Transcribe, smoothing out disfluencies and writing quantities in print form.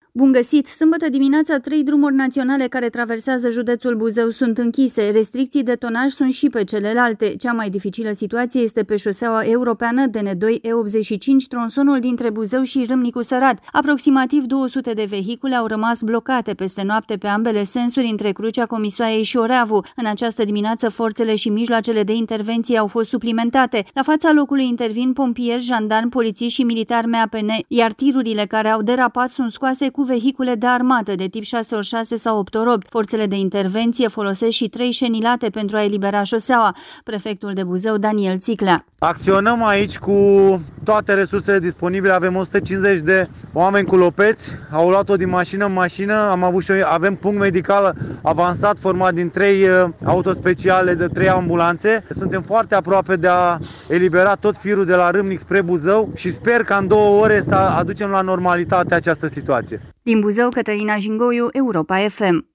Bun găsit! Sâmbătă dimineața, 3 drumuri naționale care traversează județul Buzău sunt închise. Restricții de tonaj sunt și pe celelalte. Cea mai dificilă situație este pe șoseaua europeană DN2-E85, tronsonul dintre Buzău și Râmnicu Sărat. Aproximativ 200 de vehicule au rămas blocate peste noapte pe ambele sensuri între Crucea Comisoaiei și Oreavu. În această dimineață, forțele și mijloacele de intervenție au fost suplimentate. La fața locului intervin pompieri, jandarmi, polițiști și militari MAPN, iar tirurile care au derapat sunt scoase cu vehicule de armată de tip 6x6 sau 8x8. Forțele de intervenție folosesc și 3 șenilate pentru a elibera șoseaua. Prefectul de Buzău, Daniel Țiclea. Acționăm aici cu toate resursele disponibile. Avem 150 de oameni cu lopeți. Au luat-o din mașină în mașină. Avem punct medical avansat format din 3 autospeciale de 3 ambulanțe. Suntem foarte aproape de a elibera tot firul de la Râmnic spre Buzău și sper ca în 2 ore să aducem la normalitate această situație. Din Buzău, Cătălina Jingoiu, Europa FM.